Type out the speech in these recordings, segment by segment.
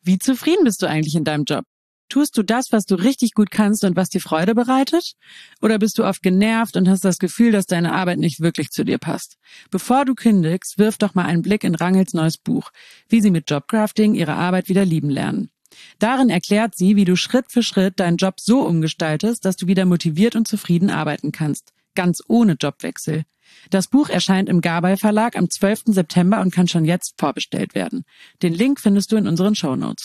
Wie zufrieden bist du eigentlich in deinem Job? Tust du das, was du richtig gut kannst und was dir Freude bereitet? Oder bist du oft genervt und hast das Gefühl, dass deine Arbeit nicht wirklich zu dir passt? Bevor du kündigst, wirf doch mal einen Blick in Ranghilds neues Buch, wie sie mit Jobcrafting ihre Arbeit wieder lieben lernen. Darin erklärt sie, wie du Schritt für Schritt deinen Job so umgestaltest, dass du wieder motiviert und zufrieden arbeiten kannst. Ganz ohne Jobwechsel. Das Buch erscheint im Gabay Verlag am 12. September und kann schon jetzt vorbestellt werden. Den Link findest du in unseren Shownotes.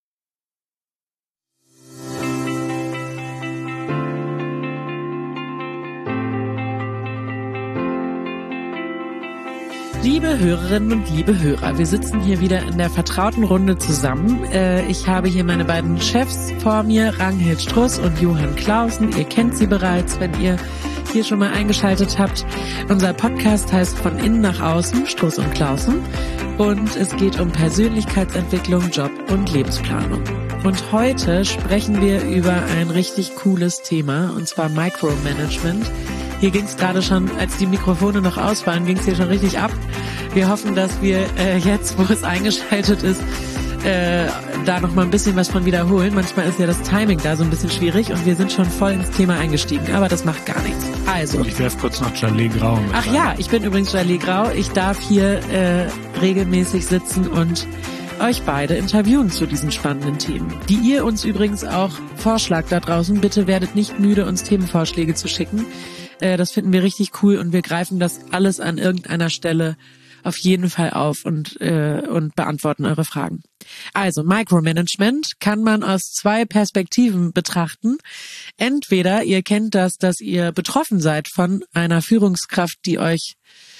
Liebe Hörerinnen und liebe Hörer, wir sitzen hier wieder in der vertrauten Runde zusammen. Ich habe hier meine beiden Chefs vor mir, Ranghild Struss und Johann Clausen. Ihr kennt sie bereits, wenn ihr hier schon mal eingeschaltet habt. Unser Podcast heißt Von innen nach außen, Struss und Clausen. Und es geht um Persönlichkeitsentwicklung, Job und Lebensplanung. Und heute sprechen wir über ein richtig cooles Thema, und zwar Micromanagement. Hier ging es gerade schon, als die Mikrofone noch aus waren, ging es hier schon richtig ab. Wir hoffen, dass wir jetzt, wo es eingeschaltet ist, da noch mal ein bisschen was von wiederholen. Manchmal ist ja das Timing da so ein bisschen schwierig und wir sind schon voll ins Thema eingestiegen, aber das macht gar nichts. Also. Ich werfe kurz noch Jalé Grau mit. Ach ja, ich bin übrigens Jalé Grau. Ich darf hier regelmäßig sitzen und euch beide interviewen zu diesen spannenden Themen, die ihr uns übrigens auch vorschlagt da draußen. Bitte werdet nicht müde, uns Themenvorschläge zu schicken. Das finden wir richtig cool und wir greifen das alles an irgendeiner Stelle auf jeden Fall auf und beantworten eure Fragen. Also Micromanagement kann man aus zwei Perspektiven betrachten. Entweder ihr kennt das, dass ihr betroffen seid von einer Führungskraft, die euch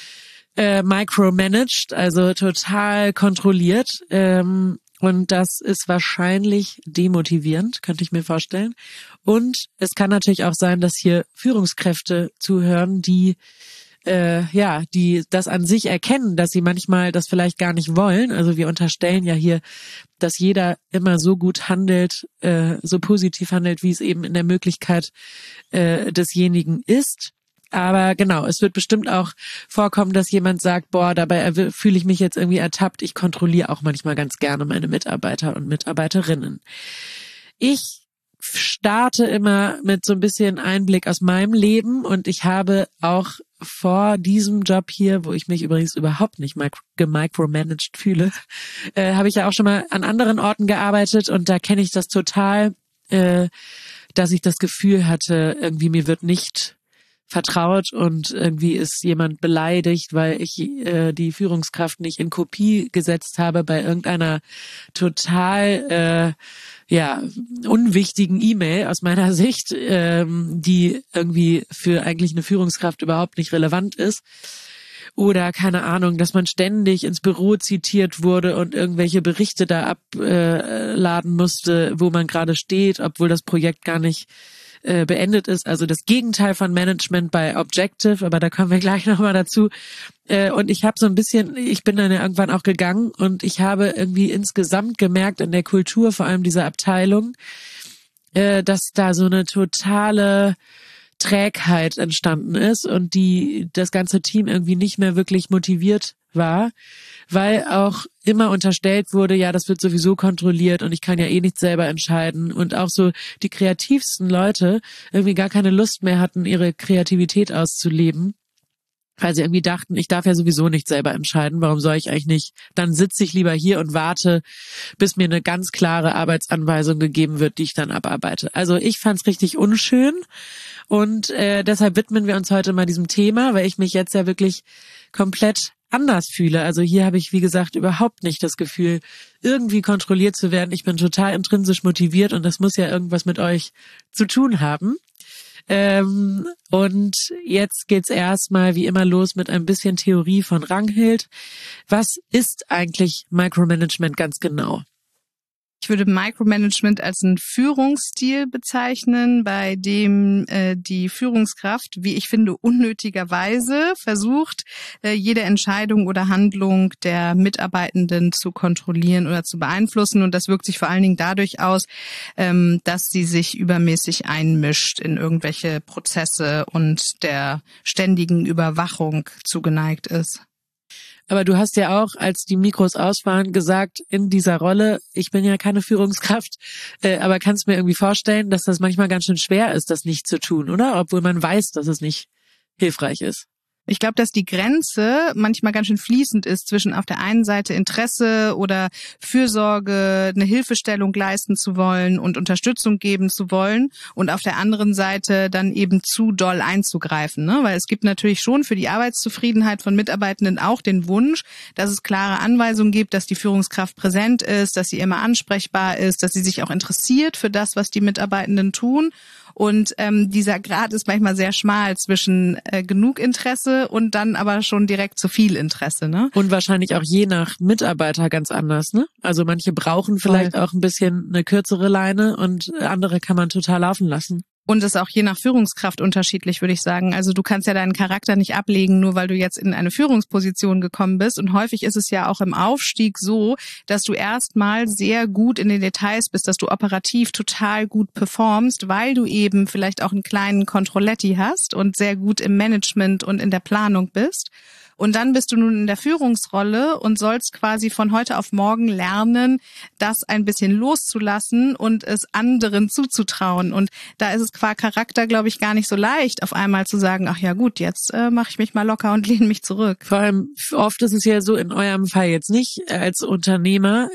micromanagt, also total kontrolliert. Und das ist wahrscheinlich demotivierend, könnte ich mir vorstellen. Und es kann natürlich auch sein, dass hier Führungskräfte zuhören, die die das an sich erkennen, dass sie manchmal das vielleicht gar nicht wollen. Also wir unterstellen ja hier, dass jeder immer so gut handelt, so positiv handelt, wie es eben in der Möglichkeit desjenigen ist. Aber genau, es wird bestimmt auch vorkommen, dass jemand sagt, boah, dabei fühle ich mich jetzt irgendwie ertappt. Ich kontrolliere auch manchmal ganz gerne meine Mitarbeiter und Mitarbeiterinnen. Ich starte immer mit so ein bisschen Einblick aus meinem Leben und ich habe auch vor diesem Job hier, wo ich mich übrigens überhaupt nicht gemicromanagt fühle, habe ich ja auch schon mal an anderen Orten gearbeitet und da kenne ich das total, dass ich das Gefühl hatte, irgendwie mir wird nicht vertraut und irgendwie ist jemand beleidigt, weil ich die Führungskraft nicht in Kopie gesetzt habe bei irgendeiner total unwichtigen E-Mail aus meiner Sicht, die irgendwie für eigentlich eine Führungskraft überhaupt nicht relevant ist. Oder keine Ahnung, dass man ständig ins Büro zitiert wurde und irgendwelche Berichte da abladen musste, wo man gerade steht, obwohl das Projekt gar nicht beendet ist. Also das Gegenteil von Management bei Objective, aber da kommen wir gleich nochmal dazu. Und ich habe so ein bisschen, ich bin dann ja irgendwann auch gegangen und ich habe irgendwie insgesamt gemerkt in der Kultur, vor allem dieser Abteilung, dass da so eine totale Trägheit entstanden ist und das ganze Team irgendwie nicht mehr wirklich motiviert war, weil auch immer unterstellt wurde, ja, das wird sowieso kontrolliert und ich kann ja eh nicht selber entscheiden und auch so die kreativsten Leute irgendwie gar keine Lust mehr hatten, ihre Kreativität auszuleben, weil sie irgendwie dachten, ich darf ja sowieso nicht selber entscheiden, warum soll ich eigentlich nicht, dann sitze ich lieber hier und warte, bis mir eine ganz klare Arbeitsanweisung gegeben wird, die ich dann abarbeite. Also ich fand's richtig unschön und deshalb widmen wir uns heute mal diesem Thema, weil ich mich jetzt ja wirklich komplett anders fühle. Also hier habe ich, wie gesagt, überhaupt nicht das Gefühl, irgendwie kontrolliert zu werden. Ich bin total intrinsisch motiviert und das muss ja irgendwas mit euch zu tun haben. Und jetzt geht's erstmal wie immer los mit ein bisschen Theorie von Ranghild. Was ist eigentlich Micromanagement ganz genau? Ich würde Micromanagement als einen Führungsstil bezeichnen, bei dem die Führungskraft, wie ich finde, unnötigerweise versucht, jede Entscheidung oder Handlung der Mitarbeitenden zu kontrollieren oder zu beeinflussen. Und das wirkt sich vor allen Dingen dadurch aus, dass sie sich übermäßig einmischt in irgendwelche Prozesse und der ständigen Überwachung zugeneigt ist. Aber du hast ja auch, als die Mikros aus waren, gesagt, in dieser Rolle, ich bin ja keine Führungskraft, aber kannst mir irgendwie vorstellen, dass das manchmal ganz schön schwer ist, das nicht zu tun, oder? Obwohl man weiß, dass es nicht hilfreich ist. Ich glaube, dass die Grenze manchmal ganz schön fließend ist zwischen auf der einen Seite Interesse oder Fürsorge, eine Hilfestellung leisten zu wollen und Unterstützung geben zu wollen und auf der anderen Seite dann eben zu doll einzugreifen, ne? Weil es gibt natürlich schon für die Arbeitszufriedenheit von Mitarbeitenden auch den Wunsch, dass es klare Anweisungen gibt, dass die Führungskraft präsent ist, dass sie immer ansprechbar ist, dass sie sich auch interessiert für das, was die Mitarbeitenden tun. Und dieser Grad ist manchmal sehr schmal zwischen genug Interesse und dann aber schon direkt zu viel Interesse, ne? Und wahrscheinlich auch je nach Mitarbeiter ganz anders, ne? Also manche brauchen vielleicht auch ein bisschen eine kürzere Leine und andere kann man total laufen lassen. Und es ist auch je nach Führungskraft unterschiedlich, würde ich sagen. Also du kannst ja deinen Charakter nicht ablegen, nur weil du jetzt in eine Führungsposition gekommen bist. Und häufig ist es ja auch im Aufstieg so, dass du erstmal sehr gut in den Details bist, dass du operativ total gut performst, weil du eben vielleicht auch einen kleinen Controletti hast und sehr gut im Management und in der Planung bist. Und dann bist du nun in der Führungsrolle und sollst quasi von heute auf morgen lernen, das ein bisschen loszulassen und es anderen zuzutrauen. Und da ist es qua Charakter, glaube ich, gar nicht so leicht, auf einmal zu sagen, ach ja gut, jetzt mache ich mich mal locker und lehne mich zurück. Vor allem oft ist es ja so, in eurem Fall jetzt nicht, als Unternehmer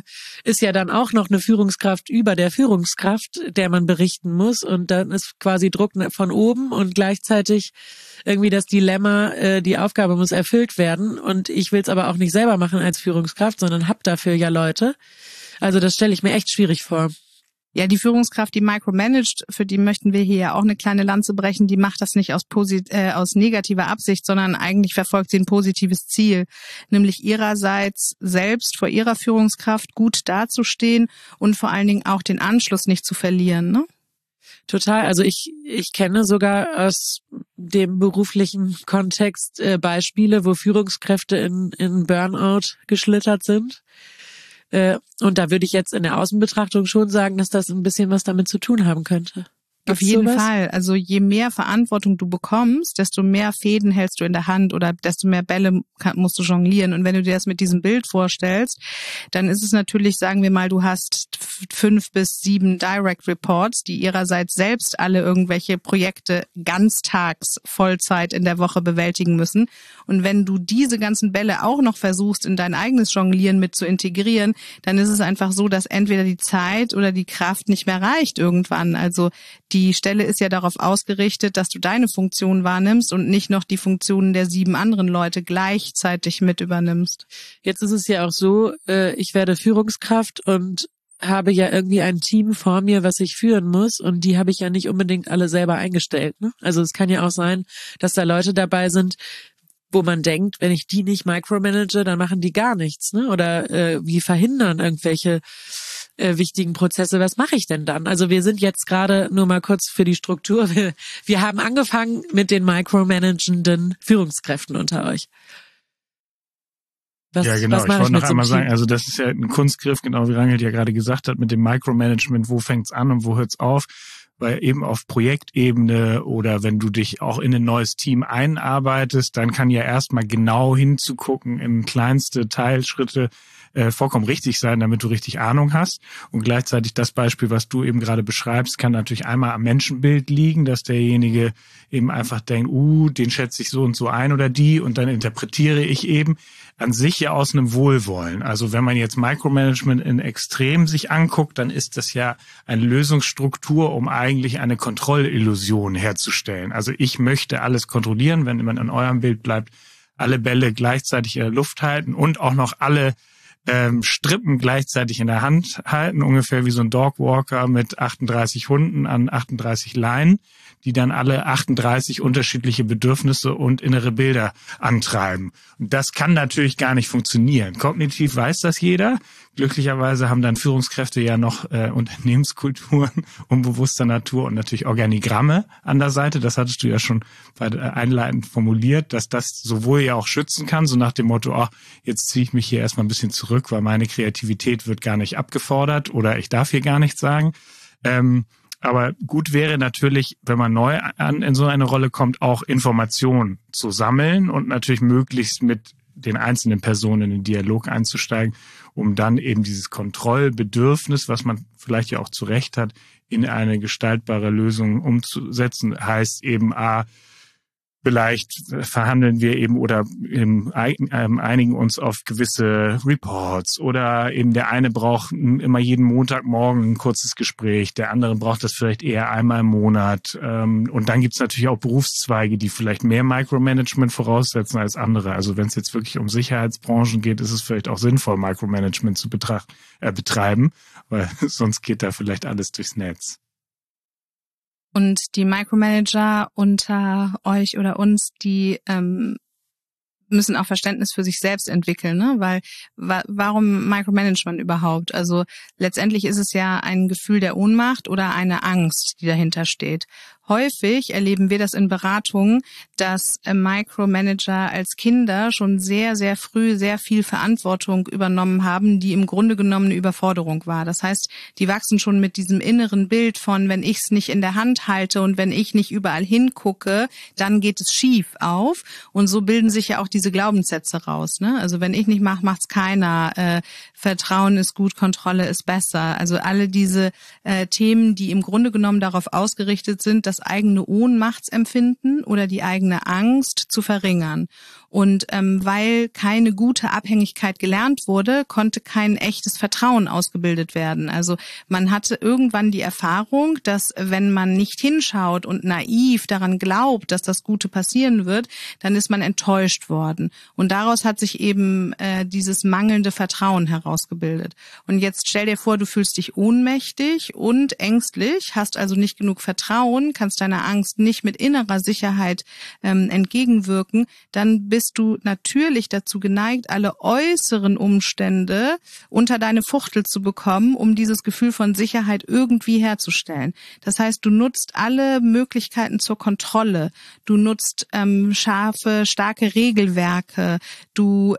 ist ja dann auch noch eine Führungskraft über der Führungskraft, der man berichten muss. Und dann ist quasi Druck von oben und gleichzeitig irgendwie das Dilemma, die Aufgabe muss erfüllt werden und ich will es aber auch nicht selber machen als Führungskraft, sondern hab dafür ja Leute. Also das stelle ich mir echt schwierig vor. Ja, die Führungskraft, die micromanagt, für die möchten wir hier ja auch eine kleine Lanze brechen, die macht das nicht aus negativer Absicht, sondern eigentlich verfolgt sie ein positives Ziel, nämlich ihrerseits selbst vor ihrer Führungskraft gut dazustehen und vor allen Dingen auch den Anschluss nicht zu verlieren, ne? Total. Also ich kenne sogar aus dem beruflichen Kontext Beispiele, wo Führungskräfte in Burnout geschlittert sind. Und da würde ich jetzt in der Außenbetrachtung schon sagen, dass das ein bisschen was damit zu tun haben könnte. Auf jeden Fall. Also je mehr Verantwortung du bekommst, desto mehr Fäden hältst du in der Hand oder desto mehr Bälle musst du jonglieren. Und wenn du dir das mit diesem Bild vorstellst, dann ist es natürlich, sagen wir mal, du hast 5 bis 7 Direct Reports, die ihrerseits selbst alle irgendwelche Projekte ganztags Vollzeit in der Woche bewältigen müssen. Und wenn du diese ganzen Bälle auch noch versuchst, in dein eigenes Jonglieren mit zu integrieren, dann ist es einfach so, dass entweder die Zeit oder die Kraft nicht mehr reicht irgendwann. Also die Stelle ist ja darauf ausgerichtet, dass du deine Funktion wahrnimmst und nicht noch die Funktionen der 7 anderen Leute gleichzeitig mit übernimmst. Jetzt ist es ja auch so, ich werde Führungskraft und habe ja irgendwie ein Team vor mir, was ich führen muss und die habe ich ja nicht unbedingt alle selber eingestellt, ne? Also es kann ja auch sein, dass da Leute dabei sind, wo man denkt, wenn ich die nicht micromanage, dann machen die gar nichts, ne? Oder wie verhindern irgendwelche wichtigen Prozesse. Was mache ich denn dann? Also wir sind jetzt gerade nur mal kurz für die Struktur. Wir haben angefangen mit den micromanagenden Führungskräften unter euch. Ja, genau. Ich wollte noch einmal sagen, also das ist ja ein Kunstgriff, genau wie Rangelt ja gerade gesagt hat, mit dem Micromanagement, wo fängt's an und wo hört's auf? Weil eben auf Projektebene oder wenn du dich auch in ein neues Team einarbeitest, dann kann ja erstmal genau hinzugucken in kleinste Teilschritte vollkommen richtig sein, damit du richtig Ahnung hast. Und gleichzeitig das Beispiel, was du eben gerade beschreibst, kann natürlich einmal am Menschenbild liegen, dass derjenige eben einfach denkt, den schätze ich so und so ein oder die und dann interpretiere ich eben an sich ja aus einem Wohlwollen. Also wenn man jetzt Micromanagement in Extrem sich anguckt, dann ist das ja eine Lösungsstruktur, um eigentlich eine Kontrollillusion herzustellen. Also ich möchte alles kontrollieren, wenn man an eurem Bild bleibt, alle Bälle gleichzeitig in der Luft halten und auch noch alle Strippen gleichzeitig in der Hand halten, ungefähr wie so ein Dogwalker mit 38 Hunden an 38 Leinen, die dann alle 38 unterschiedliche Bedürfnisse und innere Bilder antreiben. Und das kann natürlich gar nicht funktionieren. Kognitiv weiß das jeder. Glücklicherweise haben dann Führungskräfte ja noch Unternehmenskulturen unbewusster Natur und natürlich Organigramme an der Seite. Das hattest du ja schon einleitend formuliert, dass das sowohl ja auch schützen kann, so nach dem Motto, jetzt ziehe ich mich hier erstmal ein bisschen zurück, weil meine Kreativität wird gar nicht abgefordert oder ich darf hier gar nichts sagen. Aber gut wäre natürlich, wenn man neu in so eine Rolle kommt, auch Informationen zu sammeln und natürlich möglichst mit den einzelnen Personen in den Dialog einzusteigen, um dann eben dieses Kontrollbedürfnis, was man vielleicht ja auch zu Recht hat, in eine gestaltbare Lösung umzusetzen. Heißt eben vielleicht verhandeln wir eben oder einigen uns auf gewisse Reports oder eben der eine braucht immer jeden Montagmorgen ein kurzes Gespräch, der andere braucht das vielleicht eher einmal im Monat. Und dann gibt's natürlich auch Berufszweige, die vielleicht mehr Micromanagement voraussetzen als andere. Also wenn es jetzt wirklich um Sicherheitsbranchen geht, ist es vielleicht auch sinnvoll, Micromanagement zu betreiben, weil sonst geht da vielleicht alles durchs Netz. Und die Micromanager unter euch oder uns, die müssen auch Verständnis für sich selbst entwickeln, ne? Weil warum Micromanagement überhaupt? Also letztendlich ist es ja ein Gefühl der Ohnmacht oder eine Angst, die dahinter steht. Häufig erleben wir das in Beratungen, dass Micromanager als Kinder schon sehr, sehr früh sehr viel Verantwortung übernommen haben, die im Grunde genommen eine Überforderung war. Das heißt, die wachsen schon mit diesem inneren Bild von, wenn ich es nicht in der Hand halte und wenn ich nicht überall hingucke, dann geht es schief auf. Und so bilden sich ja auch diese Glaubenssätze raus, ne? Also wenn ich nicht mache, macht's keiner. Vertrauen ist gut, Kontrolle ist besser. Also alle diese Themen, die im Grunde genommen darauf ausgerichtet sind, das eigene Ohnmachtsempfinden oder die eigene Angst zu verringern. Und weil keine gute Abhängigkeit gelernt wurde, konnte kein echtes Vertrauen ausgebildet werden. Also man hatte irgendwann die Erfahrung, dass wenn man nicht hinschaut und naiv daran glaubt, dass das Gute passieren wird, dann ist man enttäuscht worden. Und daraus hat sich eben dieses mangelnde Vertrauen herausgebildet. Und jetzt stell dir vor, du fühlst dich ohnmächtig und ängstlich, hast also nicht genug Vertrauen, kannst deiner Angst nicht mit innerer Sicherheit entgegenwirken, dann bist du natürlich dazu geneigt, alle äußeren Umstände unter deine Fuchtel zu bekommen, um dieses Gefühl von Sicherheit irgendwie herzustellen. Das heißt, du nutzt alle Möglichkeiten zur Kontrolle. Du nutzt starke Regelwerke. Du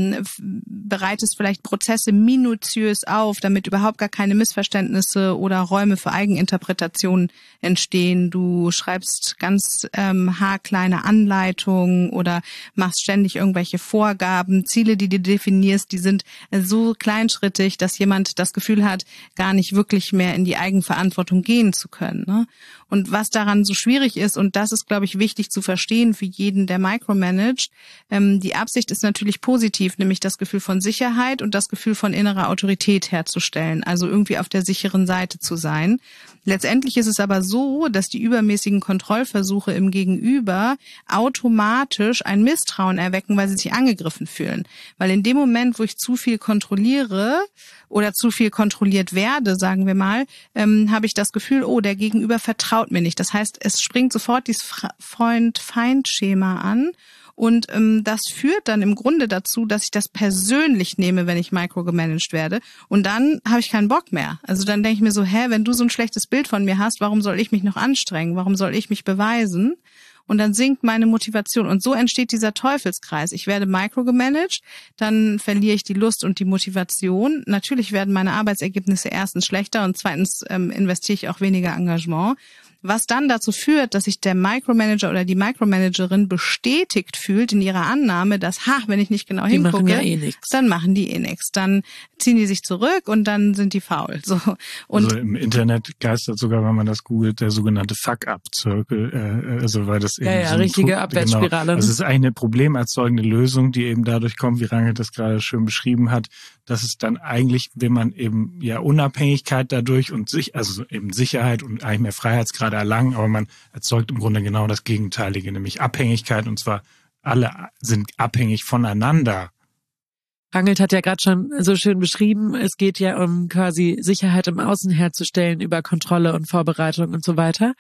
bereitest vielleicht Prozesse minutiös auf, damit überhaupt gar keine Missverständnisse oder Räume für Eigeninterpretationen entstehen. Du schreibst ganz haarkleine Anleitungen oder machst ständig irgendwelche Vorgaben, Ziele, die du definierst, die sind so kleinschrittig, dass jemand das Gefühl hat, gar nicht wirklich mehr in die Eigenverantwortung gehen zu können, ne? Und was daran so schwierig ist, und das ist, glaube ich, wichtig zu verstehen für jeden, der micromanagt, die Absicht ist natürlich positiv, nämlich das Gefühl von Sicherheit und das Gefühl von innerer Autorität herzustellen, also irgendwie auf der sicheren Seite zu sein. Letztendlich ist es aber so, dass die übermäßigen Kontrollversuche im Gegenüber automatisch ein Misstrauen erwecken, weil sie sich angegriffen fühlen. Weil in dem Moment, wo ich zu viel kontrolliere oder zu viel kontrolliert werde, sagen wir mal, habe ich das Gefühl, oh, der Gegenüber vertraut mir nicht. Das heißt, es springt sofort dieses Freund-Feind-Schema an. Und das führt dann im Grunde dazu, dass ich das persönlich nehme, wenn ich microgemanagt werde. Und dann habe ich keinen Bock mehr. Also dann denke ich mir so, wenn du so ein schlechtes Bild von mir hast, warum soll ich mich noch anstrengen? Warum soll ich mich beweisen? Und dann sinkt meine Motivation. Und so entsteht dieser Teufelskreis. Ich werde microgemanagt, dann verliere ich die Lust und die Motivation. Natürlich werden meine Arbeitsergebnisse erstens schlechter und zweitens investiere ich auch weniger Engagement. Was dann dazu führt, dass sich der Micromanager oder die Micromanagerin bestätigt fühlt in ihrer Annahme, dass, wenn ich nicht genau hingucke, dann machen die eh nichts. Dann ziehen die sich zurück und dann sind die faul. So. Und also im Internet geistert sogar, wenn man das googelt, der sogenannte Fuck-up-Circle, also weil das eben so richtige Abwärtsspirale. Genau, also es ist eine problemerzeugende Lösung, die eben dadurch kommt, wie Rangel das gerade schön beschrieben hat, dass es dann eigentlich, wenn man eben Unabhängigkeit dadurch und also eben Sicherheit und eigentlich mehr Freiheitsgrade erlangen, aber man erzeugt im Grunde genau das Gegenteilige, nämlich Abhängigkeit, und zwar alle sind abhängig voneinander. Rangel hat ja gerade schon so schön beschrieben, es geht ja um quasi Sicherheit im Außen herzustellen über Kontrolle und Vorbereitung und so weiter.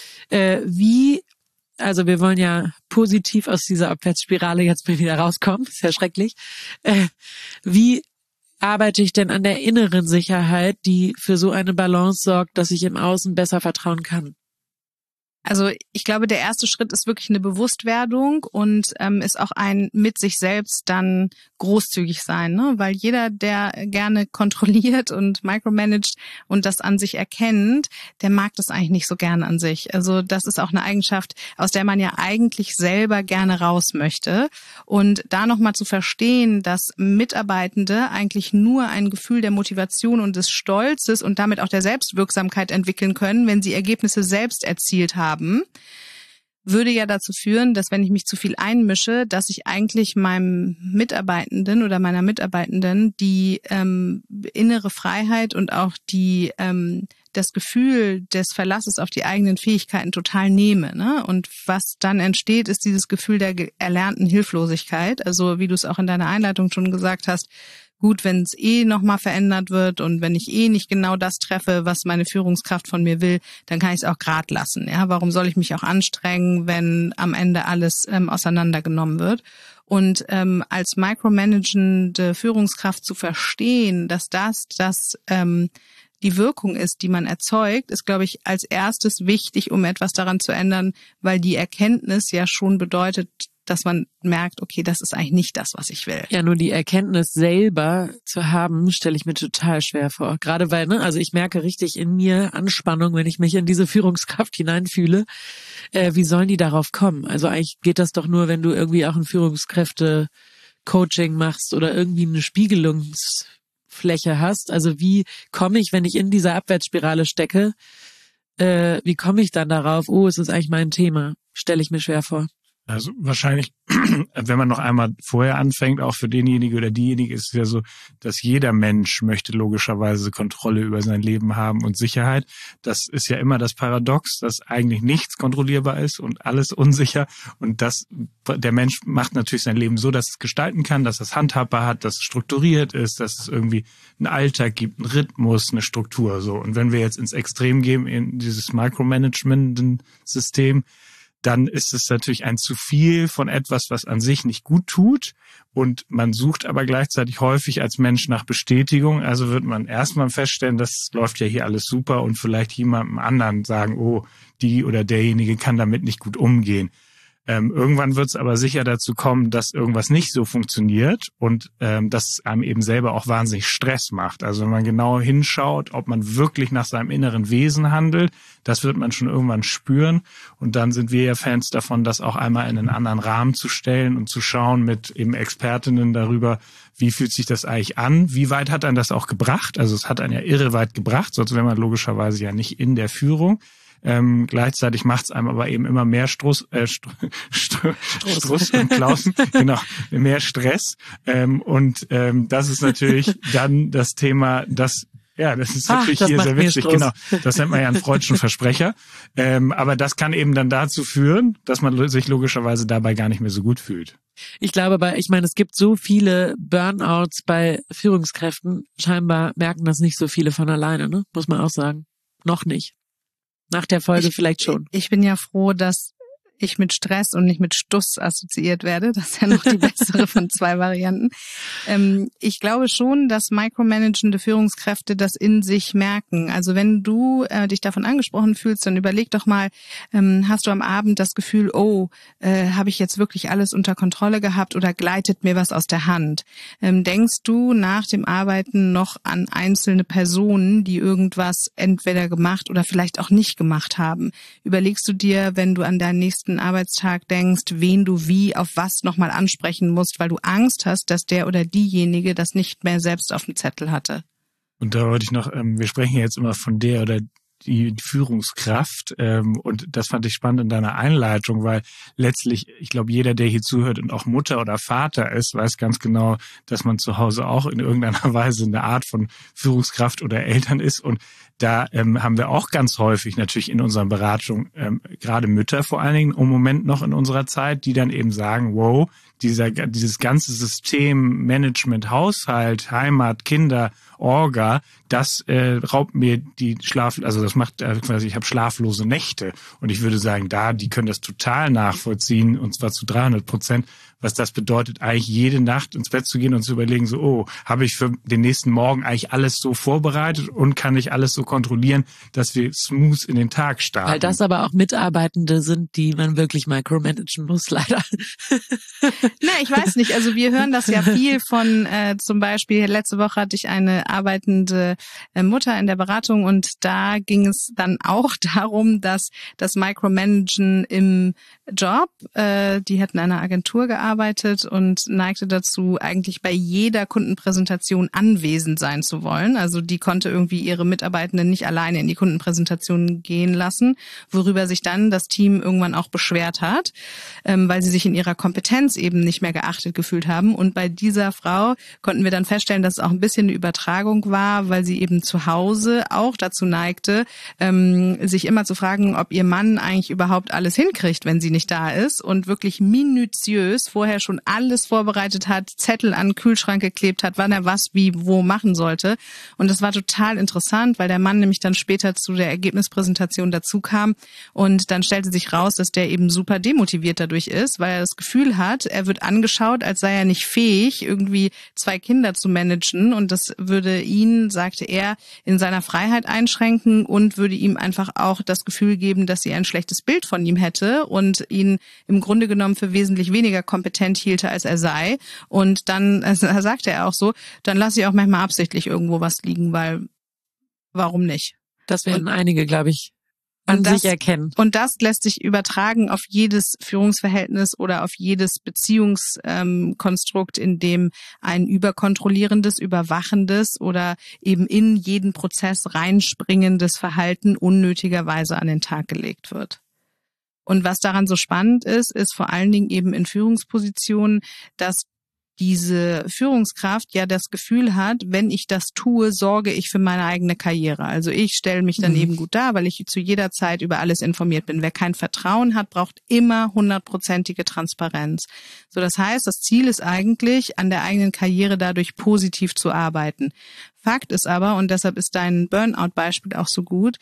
Also wir wollen ja positiv aus dieser Abwärtsspirale jetzt mal wieder rauskommen, ist ja schrecklich. Wie arbeite ich denn an der inneren Sicherheit, die für so eine Balance sorgt, dass ich im Außen besser vertrauen kann? Also ich glaube, der erste Schritt ist wirklich eine Bewusstwerdung und ist auch ein mit sich selbst dann großzügig sein, ne? Weil jeder, der gerne kontrolliert und micromanagt und das an sich erkennt, der mag das eigentlich nicht so gerne an sich. Also das ist auch eine Eigenschaft, aus der man ja eigentlich selber gerne raus möchte. Und da nochmal zu verstehen, dass Mitarbeitende eigentlich nur ein Gefühl der Motivation und des Stolzes und damit auch der Selbstwirksamkeit entwickeln können, wenn sie Ergebnisse selbst erzielt haben, würde ja dazu führen, dass wenn ich mich zu viel einmische, dass ich eigentlich meinem Mitarbeitenden oder meiner Mitarbeitenden die innere Freiheit und auch die das Gefühl des Verlasses auf die eigenen Fähigkeiten total nehme, ne? Und was dann entsteht, ist dieses Gefühl der erlernten Hilflosigkeit. Also wie du es auch in deiner Einleitung schon gesagt hast, gut, wenn es nochmal verändert wird und wenn ich nicht genau das treffe, was meine Führungskraft von mir will, dann kann ich es auch grad lassen. Ja, warum soll ich mich auch anstrengen, wenn am Ende alles auseinandergenommen wird? Und als micromanagende Führungskraft zu verstehen, dass das die Wirkung ist, die man erzeugt, ist, glaube ich, als erstes wichtig, um etwas daran zu ändern, weil die Erkenntnis ja schon bedeutet, dass man merkt, okay, das ist eigentlich nicht das, was ich will. Ja, nur die Erkenntnis selber zu haben, stelle ich mir total schwer vor. Gerade weil, also ich merke richtig in mir Anspannung, wenn ich mich in diese Führungskraft hineinfühle. Wie sollen die darauf kommen? Also eigentlich geht das doch nur, wenn du irgendwie auch ein Führungskräfte-Coaching machst oder irgendwie eine Spiegelungsfläche hast. Also wie komme ich, wenn ich in dieser Abwärtsspirale stecke, wie komme ich dann darauf, es ist eigentlich mein Thema? Stelle ich mir schwer vor. Also wahrscheinlich, wenn man noch einmal vorher anfängt, auch für denjenigen oder diejenige, ist es ja so, dass jeder Mensch möchte logischerweise Kontrolle über sein Leben haben und Sicherheit. Das ist ja immer das Paradox, dass eigentlich nichts kontrollierbar ist und alles unsicher. Und der Mensch macht natürlich sein Leben so, dass es gestalten kann, dass es handhabbar hat, dass es strukturiert ist, dass es irgendwie einen Alltag gibt, einen Rhythmus, eine Struktur. So. Und wenn wir jetzt ins Extrem gehen, in dieses Micromanagement-System, dann ist es natürlich ein zu viel von etwas, was an sich nicht gut tut. Und man sucht aber gleichzeitig häufig als Mensch nach Bestätigung. Also wird man erstmal feststellen, das läuft ja hier alles super und vielleicht jemandem anderen sagen, die oder derjenige kann damit nicht gut umgehen. Irgendwann wird es aber sicher dazu kommen, dass irgendwas nicht so funktioniert und dass es einem eben selber auch wahnsinnig Stress macht. Also wenn man genau hinschaut, ob man wirklich nach seinem inneren Wesen handelt, das wird man schon irgendwann spüren. Und dann sind wir ja Fans davon, das auch einmal in einen anderen Rahmen zu stellen und zu schauen mit eben Expertinnen darüber, wie fühlt sich das eigentlich an, wie weit hat einen das auch gebracht. Also es hat einen ja irre weit gebracht, sonst wäre man logischerweise ja nicht in der Führung. Gleichzeitig macht es einem aber eben immer mehr Struss und Klausen, genau, mehr Stress. Das ist natürlich dann das Thema, das ist natürlich hier sehr witzig, genau. Das nennt man ja einen freudschen Versprecher. Aber das kann eben dann dazu führen, dass man sich logischerweise dabei gar nicht mehr so gut fühlt. Ich glaube, es gibt so viele Burnouts bei Führungskräften. Scheinbar merken das nicht so viele von alleine, ne? Muss man auch sagen. Noch nicht. Nach der Folge vielleicht schon. Ich bin ja froh, dass ich mit Stress und nicht mit Stuss assoziiert werde. Das ist ja noch die bessere von 2 Varianten. Ich glaube schon, dass micromanagende Führungskräfte das in sich merken. Also wenn du dich davon angesprochen fühlst, dann überleg doch mal, hast du am Abend das Gefühl, habe ich jetzt wirklich alles unter Kontrolle gehabt oder gleitet mir was aus der Hand? Denkst du nach dem Arbeiten noch an einzelne Personen, die irgendwas entweder gemacht oder vielleicht auch nicht gemacht haben? Überlegst du dir, wenn du an deinen nächsten Arbeitstag denkst, wen du wie auf was nochmal ansprechen musst, weil du Angst hast, dass der oder diejenige das nicht mehr selbst auf dem Zettel hatte? Und da wollte ich noch, wir sprechen jetzt immer von der oder die Führungskraft und das fand ich spannend in deiner Einleitung, weil letztlich, ich glaube, jeder, der hier zuhört und auch Mutter oder Vater ist, weiß ganz genau, dass man zu Hause auch in irgendeiner Weise eine Art von Führungskraft oder Eltern ist und da haben wir auch ganz häufig natürlich in unseren Beratungen, gerade Mütter vor allen Dingen, im Moment noch in unserer Zeit, die dann eben sagen, wow, dieses ganze System, Management, Haushalt, Heimat, Kinder, Orga, das raubt mir die also das macht quasi, ich habe schlaflose Nächte. Und ich würde sagen, die können das total nachvollziehen, und zwar zu 300%, was das bedeutet, eigentlich jede Nacht ins Bett zu gehen und zu überlegen, so, oh, habe ich für den nächsten Morgen eigentlich alles so vorbereitet und kann ich alles so kontrollieren, dass wir smooth in den Tag starten. Weil das aber auch Mitarbeitende sind, die man wirklich micromanagen muss, leider. Na, ich weiß nicht. Also wir hören das ja viel von, zum Beispiel letzte Woche hatte ich eine arbeitende Mutter in der Beratung und da ging es dann auch darum, dass das Micromanagen im Job, die hat in einer Agentur gearbeitet und neigte dazu, eigentlich bei jeder Kundenpräsentation anwesend sein zu wollen. Also die konnte irgendwie ihre Mitarbeitenden nicht alleine in die Kundenpräsentation gehen lassen, worüber sich dann das Team irgendwann auch beschwert hat, weil sie sich in ihrer Kompetenz eben nicht mehr geachtet gefühlt haben. Und bei dieser Frau konnten wir dann feststellen, dass es auch ein bisschen eine Übertragung war, weil sie eben zu Hause auch dazu neigte, sich immer zu fragen, ob ihr Mann eigentlich überhaupt alles hinkriegt, wenn sie nicht da ist und wirklich minutiös vorher schon alles vorbereitet hat, Zettel an den Kühlschrank geklebt hat, wann er was wie wo machen sollte. Und das war total interessant, weil der Mann nämlich dann später zu der Ergebnispräsentation dazu kam und dann stellte sich raus, dass der eben super demotiviert dadurch ist, weil er das Gefühl hat, er wird angeschaut, als sei er nicht fähig, irgendwie 2 Kinder zu managen und das würde ihn, sagte er, in seiner Freiheit einschränken und würde ihm einfach auch das Gefühl geben, dass sie ein schlechtes Bild von ihm hätte und ihn im Grunde genommen für wesentlich weniger kompetent hielte, als er sei. Und dann sagte er auch so, dann lasse ich auch manchmal absichtlich irgendwo was liegen, weil warum nicht? Das werden einige, glaube ich, an sich erkennen. Und das lässt sich übertragen auf jedes Führungsverhältnis oder auf jedes Beziehungskonstrukt, in dem ein überkontrollierendes, überwachendes oder eben in jeden Prozess reinspringendes Verhalten unnötigerweise an den Tag gelegt wird. Und was daran so spannend ist, ist vor allen Dingen eben in Führungspositionen, dass diese Führungskraft ja das Gefühl hat, wenn ich das tue, sorge ich für meine eigene Karriere. Also ich stelle mich dann eben gut dar, weil ich zu jeder Zeit über alles informiert bin. Wer kein Vertrauen hat, braucht immer 100%ige Transparenz. So, das heißt, das Ziel ist eigentlich, an der eigenen Karriere dadurch positiv zu arbeiten. Fakt ist aber, und deshalb ist dein Burnout-Beispiel auch so gut,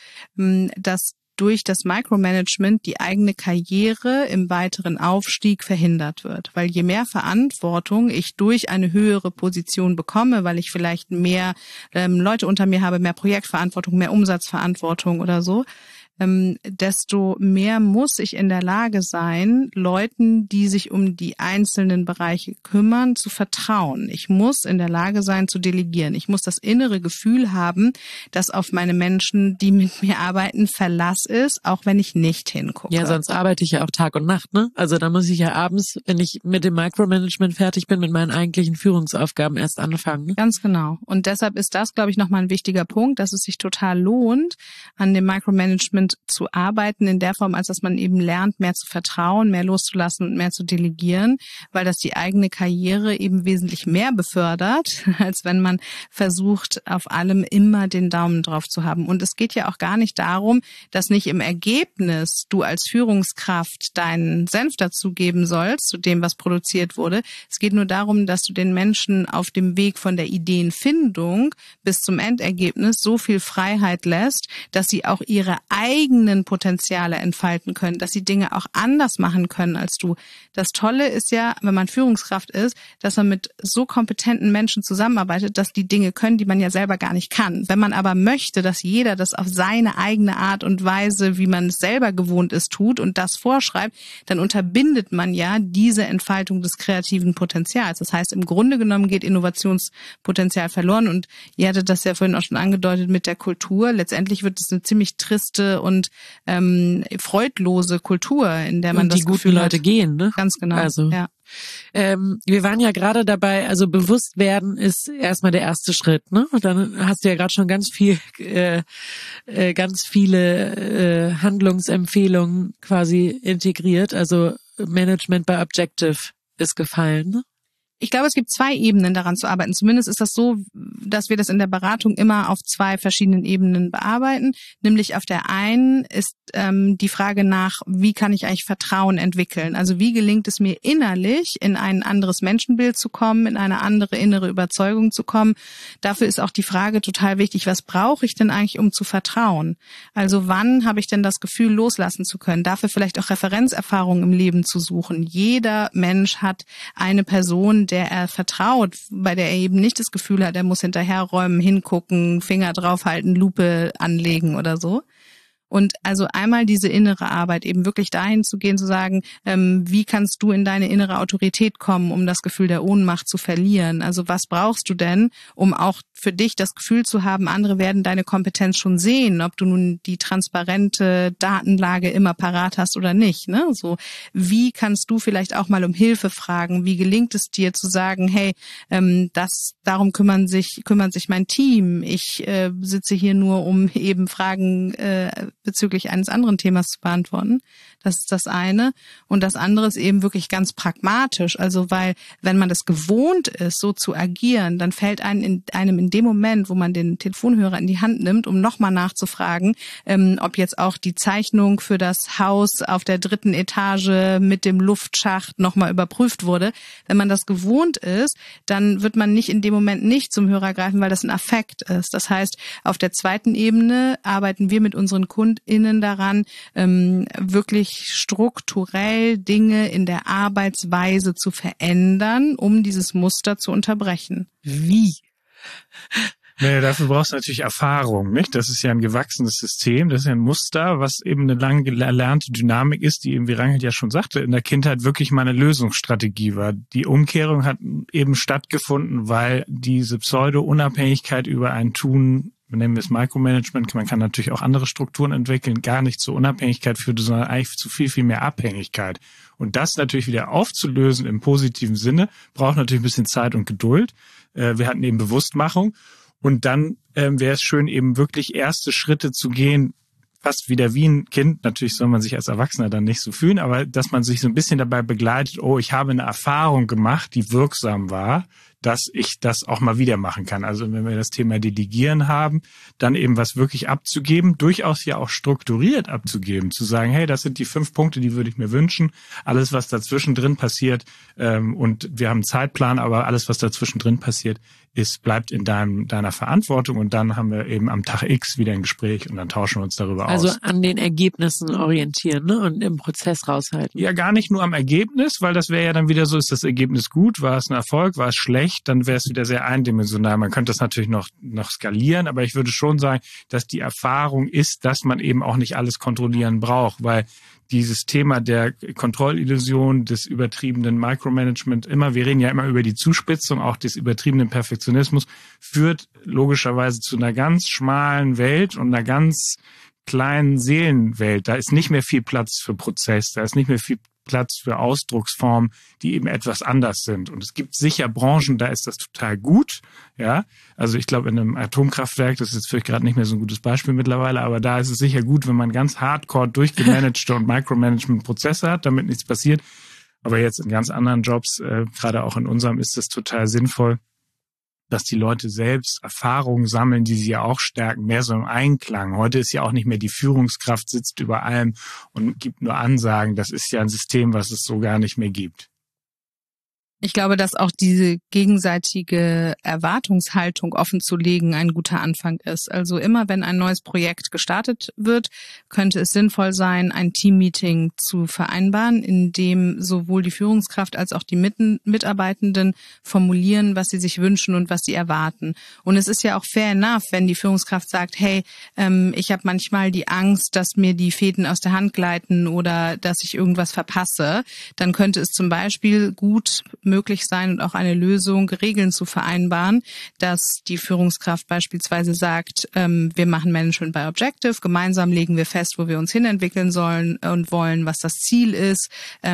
dass durch das Micromanagement die eigene Karriere im weiteren Aufstieg verhindert wird. Weil je mehr Verantwortung ich durch eine höhere Position bekomme, weil ich vielleicht mehr Leute unter mir habe, mehr Projektverantwortung, mehr Umsatzverantwortung oder so, desto mehr muss ich in der Lage sein, Leuten, die sich um die einzelnen Bereiche kümmern, zu vertrauen. Ich muss in der Lage sein, zu delegieren. Ich muss das innere Gefühl haben, dass auf meine Menschen, die mit mir arbeiten, Verlass ist, auch wenn ich nicht hingucke. Ja, sonst arbeite ich ja auch Tag und Nacht, ne? Also da muss ich ja abends, wenn ich mit dem Micromanagement fertig bin, mit meinen eigentlichen Führungsaufgaben erst anfangen. Ne? Ganz genau. Und deshalb ist das, glaube ich, nochmal ein wichtiger Punkt, dass es sich total lohnt, an dem Micromanagement zu arbeiten in der Form, als dass man eben lernt, mehr zu vertrauen, mehr loszulassen und mehr zu delegieren, weil das die eigene Karriere eben wesentlich mehr befördert, als wenn man versucht, auf allem immer den Daumen drauf zu haben. Und es geht ja auch gar nicht darum, dass nicht im Ergebnis du als Führungskraft deinen Senf dazugeben sollst, zu dem, was produziert wurde. Es geht nur darum, dass du den Menschen auf dem Weg von der Ideenfindung bis zum Endergebnis so viel Freiheit lässt, dass sie auch ihre eigenen Potenziale entfalten können, dass sie Dinge auch anders machen können als du. Das Tolle ist ja, wenn man Führungskraft ist, dass man mit so kompetenten Menschen zusammenarbeitet, dass die Dinge können, die man ja selber gar nicht kann. Wenn man aber möchte, dass jeder das auf seine eigene Art und Weise, wie man es selber gewohnt ist, tut und das vorschreibt, dann unterbindet man ja diese Entfaltung des kreativen Potenzials. Das heißt, im Grunde genommen geht Innovationspotenzial verloren und ihr hattet das ja vorhin auch schon angedeutet mit der Kultur. Letztendlich wird es eine ziemlich triste und freudlose Kultur, in der man und das die guten Gefühl Leute hat. gehen, ne? Ganz genau. Also, ja. Wir waren ja gerade dabei, also bewusst werden ist erstmal der erste Schritt, ne? Und dann hast du ja gerade schon ganz viele Handlungsempfehlungen quasi integriert. Also Management by Objective ist gefallen, ne? Ich glaube, es gibt 2 Ebenen, daran zu arbeiten. Zumindest ist das so, dass wir das in der Beratung immer auf 2 verschiedenen Ebenen bearbeiten. Nämlich auf der einen ist die Frage nach, wie kann ich eigentlich Vertrauen entwickeln? Also wie gelingt es mir innerlich, in ein anderes Menschenbild zu kommen, in eine andere innere Überzeugung zu kommen? Dafür ist auch die Frage total wichtig, was brauche ich denn eigentlich, um zu vertrauen? Also wann habe ich denn das Gefühl, loslassen zu können? Dafür vielleicht auch Referenzerfahrungen im Leben zu suchen. Jeder Mensch hat eine Person, der er vertraut, bei der er eben nicht das Gefühl hat, er muss hinterherräumen, hingucken, Finger draufhalten, Lupe anlegen oder so. Und also einmal diese innere Arbeit, eben wirklich dahin zu gehen, zu sagen, wie kannst du in deine innere Autorität kommen, um das Gefühl der Ohnmacht zu verlieren? Also was brauchst du denn, um auch für dich das Gefühl zu haben, andere werden deine Kompetenz schon sehen, ob du nun die transparente Datenlage immer parat hast oder nicht, ne? So, wie kannst du vielleicht auch mal um Hilfe fragen? Wie gelingt es dir zu sagen, hey, darum kümmert sich mein Team. Ich sitze hier nur, um eben Fragen bezüglich eines anderen Themas zu beantworten. Das ist das eine. Und das andere ist eben wirklich ganz pragmatisch. Also weil, wenn man das gewohnt ist, so zu agieren, dann fällt einem in dem Moment, wo man den Telefonhörer in die Hand nimmt, um nochmal nachzufragen, ob jetzt auch die Zeichnung für das Haus auf der 3. Etage mit dem Luftschacht nochmal überprüft wurde. Wenn man das gewohnt ist, dann wird man nicht in dem Moment nicht zum Hörer greifen, weil das ein Affekt ist. Das heißt, auf der 2. Ebene arbeiten wir mit unseren KundInnen daran, wirklich strukturell Dinge in der Arbeitsweise zu verändern, um dieses Muster zu unterbrechen. Wie? Naja, dafür brauchst du natürlich Erfahrung, nicht? Das ist ja ein gewachsenes System, das ist ja ein Muster, was eben eine lang erlernte Dynamik ist, die eben, wie Rangelt ja schon sagte, in der Kindheit wirklich mal eine Lösungsstrategie war. Die Umkehrung hat eben stattgefunden, weil diese Pseudo-Unabhängigkeit über ein Tun, nennen wir es Micromanagement, man kann natürlich auch andere Strukturen entwickeln, gar nicht zur Unabhängigkeit führte, sondern eigentlich zu viel, viel mehr Abhängigkeit. Und das natürlich wieder aufzulösen im positiven Sinne, braucht natürlich ein bisschen Zeit und Geduld. Wir hatten eben Bewusstmachung. Und dann wäre es schön, eben wirklich erste Schritte zu gehen, fast wieder wie ein Kind. Natürlich soll man sich als Erwachsener dann nicht so fühlen, aber dass man sich so ein bisschen dabei begleitet, oh, ich habe eine Erfahrung gemacht, die wirksam war, dass ich das auch mal wieder machen kann. Also wenn wir das Thema Delegieren haben, dann eben was wirklich abzugeben, durchaus ja auch strukturiert abzugeben, zu sagen, hey, das sind die 5 Punkte, die würde ich mir wünschen. Alles, was dazwischen drin passiert, und wir haben einen Zeitplan, aber alles, was dazwischen drin passiert, bleibt in deiner Verantwortung, und dann haben wir eben am Tag X wieder ein Gespräch und dann tauschen wir uns darüber aus. Also an den Ergebnissen orientieren, ne? Und im Prozess raushalten. Ja, gar nicht nur am Ergebnis, weil das wäre ja dann wieder so, ist das Ergebnis gut, war es ein Erfolg, war es schlecht, dann wäre es wieder sehr eindimensional. Man könnte das natürlich noch skalieren, aber ich würde schon sagen, dass die Erfahrung ist, dass man eben auch nicht alles kontrollieren braucht, weil dieses Thema der Kontrollillusion, des übertriebenen Micromanagement wir reden ja immer über die Zuspitzung, auch des übertriebenen Perfektionismus, führt logischerweise zu einer ganz schmalen Welt und einer ganz kleinen Seelenwelt. Da ist nicht mehr viel Platz für Prozess, da ist nicht mehr viel Platz für Ausdrucksformen, die eben etwas anders sind. Und es gibt sicher Branchen, da ist das total gut. Ja, also ich glaube, in einem Atomkraftwerk, das ist jetzt vielleicht gerade nicht mehr so ein gutes Beispiel mittlerweile, aber da ist es sicher gut, wenn man ganz hardcore durchgemanagte und Micromanagement-Prozesse hat, damit nichts passiert. Aber jetzt in ganz anderen Jobs, gerade auch in unserem, ist es total sinnvoll, dass die Leute selbst Erfahrungen sammeln, die sie ja auch stärken, mehr so im Einklang. Heute ist ja auch nicht mehr die Führungskraft sitzt über allem und gibt nur Ansagen. Das ist ja ein System, was es so gar nicht mehr gibt. Ich glaube, dass auch diese gegenseitige Erwartungshaltung offen zu legen ein guter Anfang ist. Also immer, wenn ein neues Projekt gestartet wird, könnte es sinnvoll sein, ein Teammeeting zu vereinbaren, in dem sowohl die Führungskraft als auch die Mitarbeitenden formulieren, was sie sich wünschen und was sie erwarten. Und es ist ja auch fair enough, wenn die Führungskraft sagt, hey, ich habe manchmal die Angst, dass mir die Fäden aus der Hand gleiten oder dass ich irgendwas verpasse. Dann könnte es zum Beispiel gut möglich sein und auch eine Lösung, Regeln zu vereinbaren, dass die Führungskraft beispielsweise sagt, wir machen Management by Objective, gemeinsam legen wir fest, wo wir uns hinentwickeln sollen und wollen, was das Ziel ist.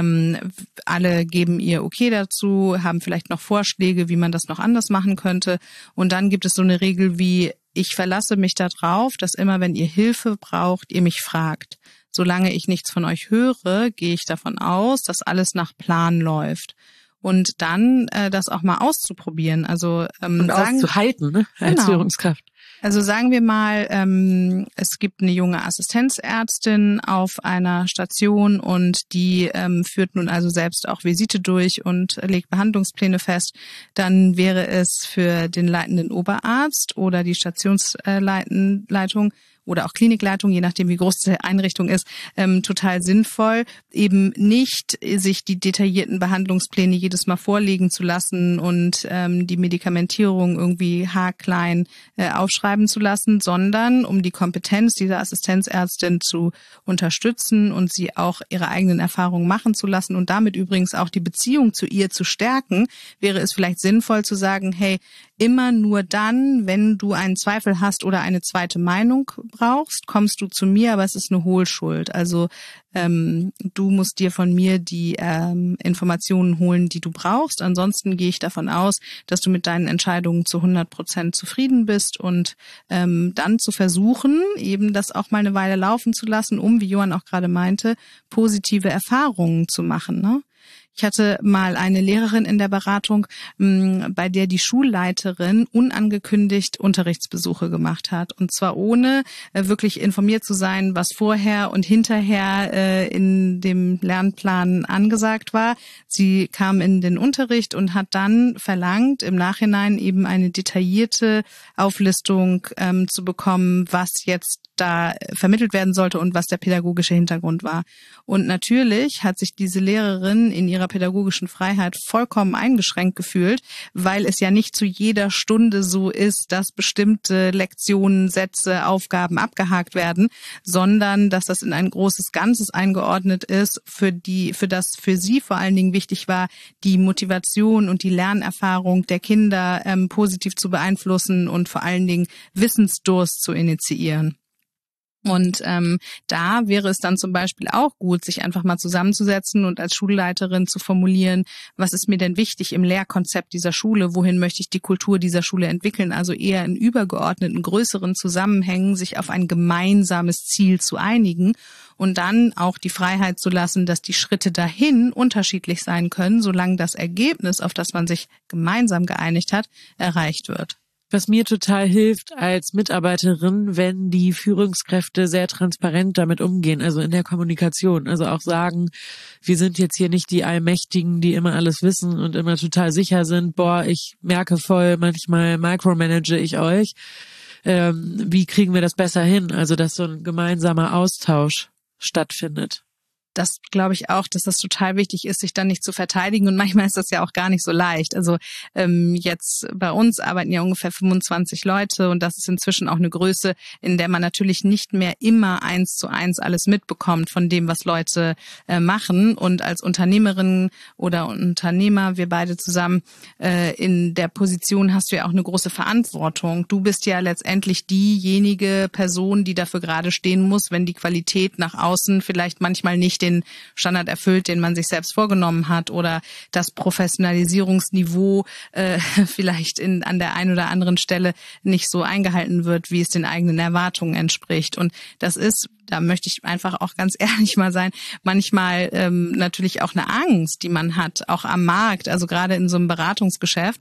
Alle geben ihr Okay dazu, haben vielleicht noch Vorschläge, wie man das noch anders machen könnte. Und dann gibt es so eine Regel wie, ich verlasse mich darauf, dass immer, wenn ihr Hilfe braucht, ihr mich fragt. Solange ich nichts von euch höre, gehe ich davon aus, dass alles nach Plan läuft. und dann das auch mal auszuprobieren. Also und auszuhalten, ne? Als genau. Führungskraft. Also sagen wir mal, es gibt eine junge Assistenzärztin auf einer Station und die führt nun also selbst auch Visite durch und legt Behandlungspläne fest. Dann wäre es für den leitenden Oberarzt oder die Stationsleitung oder auch Klinikleitung, je nachdem wie groß die Einrichtung ist, total sinnvoll, eben nicht sich die detaillierten Behandlungspläne jedes Mal vorlegen zu lassen und die Medikamentierung irgendwie haarklein aufschreiben zu lassen, sondern um die Kompetenz dieser Assistenzärztin zu unterstützen und sie auch ihre eigenen Erfahrungen machen zu lassen und damit übrigens auch die Beziehung zu ihr zu stärken, wäre es vielleicht sinnvoll zu sagen, hey, immer nur dann, wenn du einen Zweifel hast oder eine zweite Meinung brauchst, kommst du zu mir, aber es ist eine Hohlschuld. Also du musst dir von mir die Informationen holen, die du brauchst. Ansonsten gehe ich davon aus, dass du mit deinen Entscheidungen zu 100% zufrieden bist und dann zu versuchen, eben das auch mal eine Weile laufen zu lassen, um, wie Johann auch gerade meinte, positive Erfahrungen zu machen, ne? Ich hatte mal eine Lehrerin in der Beratung, bei der die Schulleiterin unangekündigt Unterrichtsbesuche gemacht hat. Und zwar ohne wirklich informiert zu sein, was vorher und hinterher in dem Lernplan angesagt war. Sie kam in den Unterricht und hat dann verlangt, im Nachhinein eben eine detaillierte Auflistung zu bekommen, was jetzt da vermittelt werden sollte und was der pädagogische Hintergrund war. Und natürlich hat sich diese Lehrerin in ihrer pädagogischen Freiheit vollkommen eingeschränkt gefühlt, weil es ja nicht zu jeder Stunde so ist, dass bestimmte Lektionen, Sätze, Aufgaben abgehakt werden, sondern dass das in ein großes Ganzes eingeordnet ist, für das für sie vor allen Dingen wichtig war, die Motivation und die Lernerfahrung der Kinder positiv zu beeinflussen und vor allen Dingen Wissensdurst zu initiieren. Und da wäre es dann zum Beispiel auch gut, sich einfach mal zusammenzusetzen und als Schulleiterin zu formulieren, was ist mir denn wichtig im Lehrkonzept dieser Schule, wohin möchte ich die Kultur dieser Schule entwickeln, also eher in übergeordneten, größeren Zusammenhängen sich auf ein gemeinsames Ziel zu einigen und dann auch die Freiheit zu lassen, dass die Schritte dahin unterschiedlich sein können, solange das Ergebnis, auf das man sich gemeinsam geeinigt hat, erreicht wird. Was mir total hilft als Mitarbeiterin, wenn die Führungskräfte sehr transparent damit umgehen, also in der Kommunikation, also auch sagen, wir sind jetzt hier nicht die Allmächtigen, die immer alles wissen und immer total sicher sind, boah, ich merke voll, manchmal micromanage ich euch. Wie kriegen wir das besser hin? Also, dass so ein gemeinsamer Austausch stattfindet. Das glaube ich auch, dass das total wichtig ist, sich dann nicht zu verteidigen. Und manchmal ist das ja auch gar nicht so leicht. Also jetzt bei uns arbeiten ja ungefähr 25 Leute und das ist inzwischen auch eine Größe, in der man natürlich nicht mehr immer 1:1 alles mitbekommt von dem, was Leute machen. Und als Unternehmerin oder Unternehmer, wir beide zusammen, in der Position hast du ja auch eine große Verantwortung. Du bist ja letztendlich diejenige Person, die dafür gerade stehen muss, wenn die Qualität nach außen vielleicht manchmal nicht den Standard erfüllt, den man sich selbst vorgenommen hat oder das Professionalisierungsniveau vielleicht an der einen oder anderen Stelle nicht so eingehalten wird, wie es den eigenen Erwartungen entspricht. Und das ist, da möchte ich einfach auch ganz ehrlich mal sein, manchmal natürlich auch eine Angst, die man hat, auch am Markt, also gerade in so einem Beratungsgeschäft,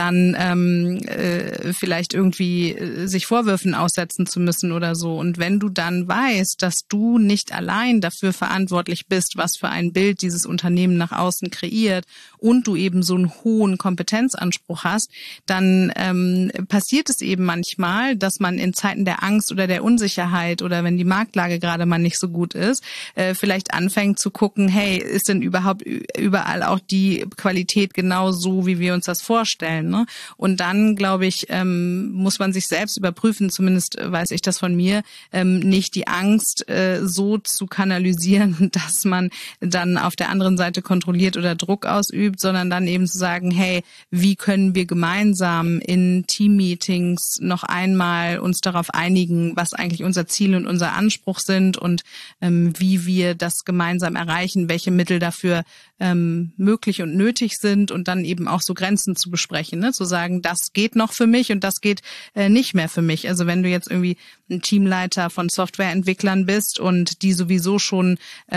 dann vielleicht irgendwie sich Vorwürfen aussetzen zu müssen oder so. Und wenn du dann weißt, dass du nicht allein dafür verantwortlich bist, was für ein Bild dieses Unternehmen nach außen kreiert und du eben so einen hohen Kompetenzanspruch hast, dann passiert es eben manchmal, dass man in Zeiten der Angst oder der Unsicherheit oder wenn die Marktlage gerade mal nicht so gut ist, vielleicht anfängt zu gucken, hey, ist denn überhaupt überall auch die Qualität genau so, wie wir uns das vorstellen, ne? Und dann, glaube ich, muss man sich selbst überprüfen, zumindest weiß ich das von mir, nicht die Angst so zu kanalisieren, dass man dann auf der anderen Seite kontrolliert oder Druck ausübt, sondern dann eben zu sagen, hey, wie können wir gemeinsam in Teammeetings noch einmal uns darauf einigen, was eigentlich unser Ziel und unser Anspruch sind und wie wir das gemeinsam erreichen, welche Mittel dafür möglich und nötig sind und dann eben auch so Grenzen zu besprechen, ne? Zu sagen, das geht noch für mich und das geht nicht mehr für mich. Also wenn du jetzt irgendwie ein Teamleiter von Softwareentwicklern bist und die sowieso schon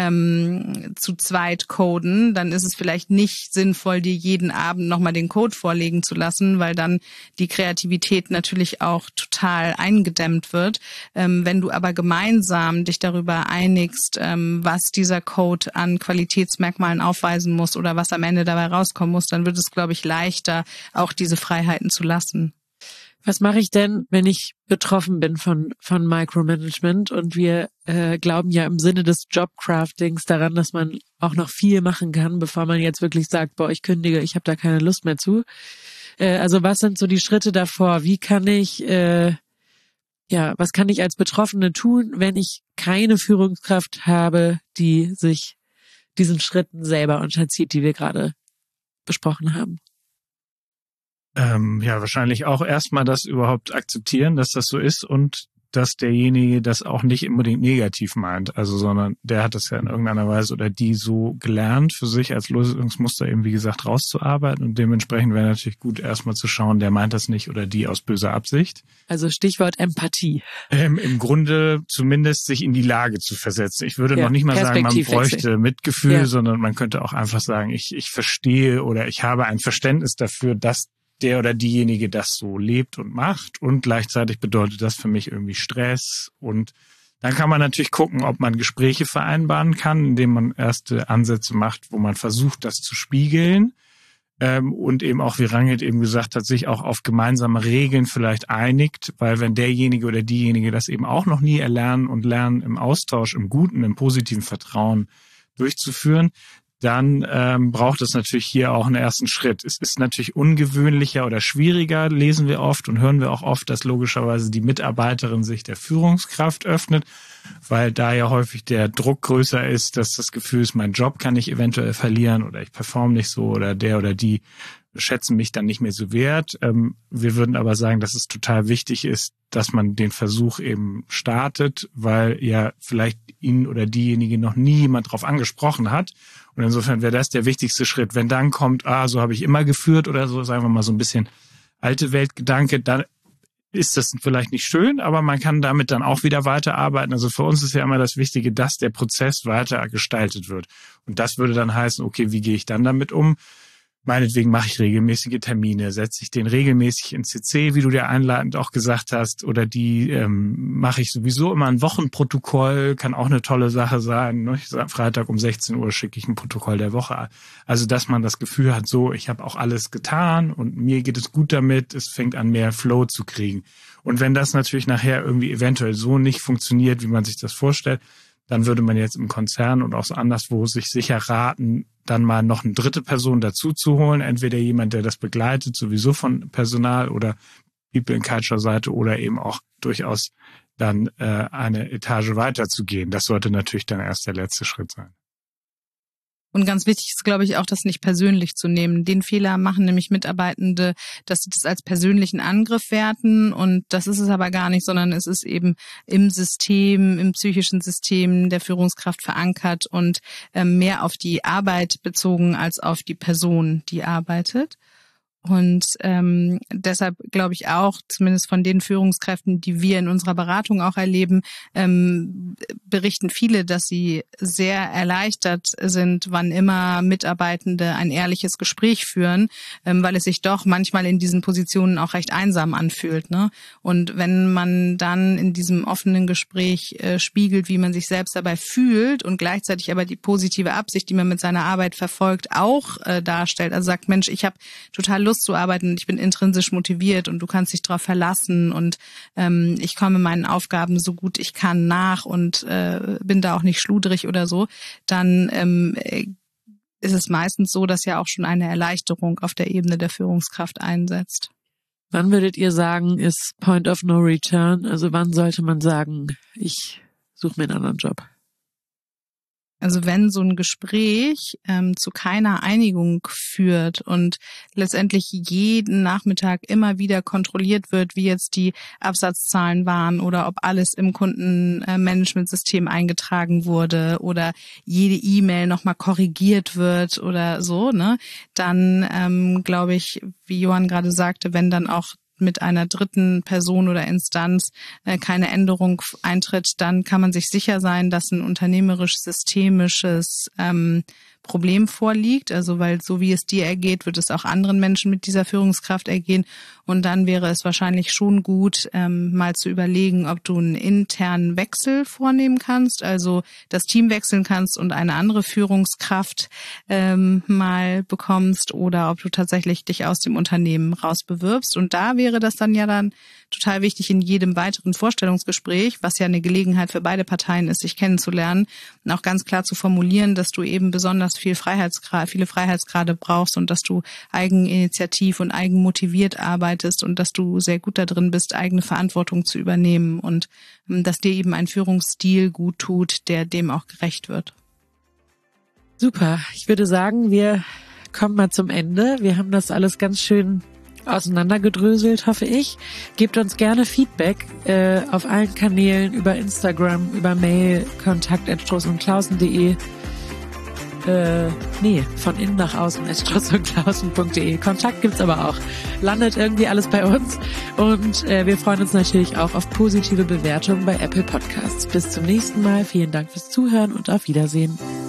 zu zweit coden, dann ist es vielleicht nicht sinnvoll, dir jeden Abend nochmal den Code vorlegen zu lassen, weil dann die Kreativität natürlich auch total eingedämmt wird. Wenn du aber gemeinsam dich darüber einigst, was dieser Code an Qualitätsmerkmalen aufweisen muss oder was am Ende dabei rauskommen muss, dann wird es, glaube ich, leichter, auch diese Freiheiten zu lassen. Was mache ich denn, wenn ich betroffen bin von Micromanagement? Und wir glauben ja im Sinne des Jobcraftings daran, dass man auch noch viel machen kann, bevor man jetzt wirklich sagt, boah, ich kündige, ich habe da keine Lust mehr zu. Also was sind so die Schritte davor? Wie kann ich, was kann ich als Betroffene tun, wenn ich keine Führungskraft habe, die sich diesen Schritten selber unterzieht, die wir gerade besprochen haben? Wahrscheinlich auch erstmal das überhaupt akzeptieren, dass das so ist und dass derjenige das auch nicht unbedingt negativ meint, also sondern der hat das ja in irgendeiner Weise oder die so gelernt für sich als Lösungsmuster eben wie gesagt rauszuarbeiten und dementsprechend wäre natürlich gut erstmal zu schauen, der meint das nicht oder die aus böser Absicht. Also Stichwort Empathie. Im Grunde zumindest sich in die Lage zu versetzen. Ich würde noch nicht mal sagen, man bräuchte Mitgefühl, sondern man könnte auch einfach sagen, ich verstehe oder ich habe ein Verständnis dafür, dass der oder diejenige das so lebt und macht und gleichzeitig bedeutet das für mich irgendwie Stress und dann kann man natürlich gucken, ob man Gespräche vereinbaren kann, indem man erste Ansätze macht, wo man versucht, das zu spiegeln und eben auch, wie Rangit eben gesagt hat, sich auch auf gemeinsame Regeln vielleicht einigt, weil wenn derjenige oder diejenige das eben auch noch nie erlernen und lernen im Austausch, im guten, im positiven Vertrauen durchzuführen, dann braucht es natürlich hier auch einen ersten Schritt. Es ist natürlich ungewöhnlicher oder schwieriger, lesen wir oft und hören wir auch oft, dass logischerweise die Mitarbeiterin sich der Führungskraft öffnet, weil da ja häufig der Druck größer ist, dass das Gefühl ist, mein Job kann ich eventuell verlieren oder ich performe nicht so oder der oder die schätzen mich dann nicht mehr so wert. Wir würden aber sagen, dass es total wichtig ist, dass man den Versuch eben startet, weil ja vielleicht ihn oder diejenige noch nie jemand drauf angesprochen hat. Und insofern wäre das der wichtigste Schritt. Wenn dann kommt, so habe ich immer geführt oder so, sagen wir mal so ein bisschen alte Weltgedanke, dann ist das vielleicht nicht schön, aber man kann damit dann auch wieder weiterarbeiten. Also für uns ist ja immer das Wichtige, dass der Prozess weiter gestaltet wird. Und das würde dann heißen, okay, wie gehe ich dann damit um? Meinetwegen mache ich regelmäßige Termine, setze ich den regelmäßig in CC, wie du dir einleitend auch gesagt hast, oder die mache ich sowieso immer ein Wochenprotokoll, kann auch eine tolle Sache sein. Ne? Freitag um 16 Uhr schicke ich ein Protokoll der Woche. Also dass man das Gefühl hat, so, ich habe auch alles getan und mir geht es gut damit, es fängt an, mehr Flow zu kriegen. Und wenn das natürlich nachher irgendwie eventuell so nicht funktioniert, wie man sich das vorstellt, dann würde man jetzt im Konzern und auch so anderswo sich sicher raten, dann mal noch eine dritte Person dazu zu holen. Entweder jemand, der das begleitet, sowieso von Personal oder People and Culture Seite oder eben auch durchaus dann eine Etage weiterzugehen. Das sollte natürlich dann erst der letzte Schritt sein. Und ganz wichtig ist, glaube ich, auch, das nicht persönlich zu nehmen. Den Fehler machen nämlich Mitarbeitende, dass sie das als persönlichen Angriff werten. Und das ist es aber gar nicht, sondern es ist eben im System, im psychischen System der Führungskraft verankert und mehr auf die Arbeit bezogen als auf die Person, die arbeitet. Und deshalb glaube ich auch, zumindest von den Führungskräften, die wir in unserer Beratung auch erleben, berichten viele, dass sie sehr erleichtert sind, wann immer Mitarbeitende ein ehrliches Gespräch führen, weil es sich doch manchmal in diesen Positionen auch recht einsam anfühlt, ne? Und wenn man dann in diesem offenen Gespräch spiegelt, wie man sich selbst dabei fühlt und gleichzeitig aber die positive Absicht, die man mit seiner Arbeit verfolgt, auch darstellt, also sagt, Mensch, ich habe total Lust zu arbeiten und ich bin intrinsisch motiviert und du kannst dich darauf verlassen und ich komme meinen Aufgaben so gut ich kann nach und bin da auch nicht schludrig oder so, dann ist es meistens so, dass ja auch schon eine Erleichterung auf der Ebene der Führungskraft einsetzt. Wann würdet ihr sagen, ist Point of No Return? Also wann sollte man sagen, ich suche mir einen anderen Job? Also wenn so ein Gespräch zu keiner Einigung führt und letztendlich jeden Nachmittag immer wieder kontrolliert wird, wie jetzt die Absatzzahlen waren oder ob alles im Kundenmanagementsystem eingetragen wurde oder jede E-Mail nochmal korrigiert wird oder so, ne, dann glaube ich, wie Johann gerade sagte, wenn dann auch mit einer dritten Person oder Instanz keine Änderung eintritt, dann kann man sich sicher sein, dass ein unternehmerisch-systemisches Problem vorliegt. Also weil so wie es dir ergeht, wird es auch anderen Menschen mit dieser Führungskraft ergehen. Und dann wäre es wahrscheinlich schon gut, mal zu überlegen, ob du einen internen Wechsel vornehmen kannst, also das Team wechseln kannst und eine andere Führungskraft mal bekommst oder ob du tatsächlich dich aus dem Unternehmen rausbewirbst. Und da wäre das dann ja dann total wichtig in jedem weiteren Vorstellungsgespräch, was ja eine Gelegenheit für beide Parteien ist, sich kennenzulernen und auch ganz klar zu formulieren, dass du eben besonders viele Freiheitsgrade brauchst und dass du eigeninitiativ und eigenmotiviert arbeitest und dass du sehr gut da drin bist, eigene Verantwortung zu übernehmen und dass dir eben ein Führungsstil gut tut, der dem auch gerecht wird. Super. Ich würde sagen, wir kommen mal zum Ende. Wir haben das alles ganz schön auseinandergedröselt, hoffe ich. Gebt uns gerne Feedback auf allen Kanälen, über Instagram, über Mail, kontakt@strossundklausen.de. Von innen nach außen @strossundklausen.de. Kontakt gibt's aber auch. Landet irgendwie alles bei uns. Und wir freuen uns natürlich auch auf positive Bewertungen bei Apple Podcasts. Bis zum nächsten Mal. Vielen Dank fürs Zuhören und auf Wiedersehen.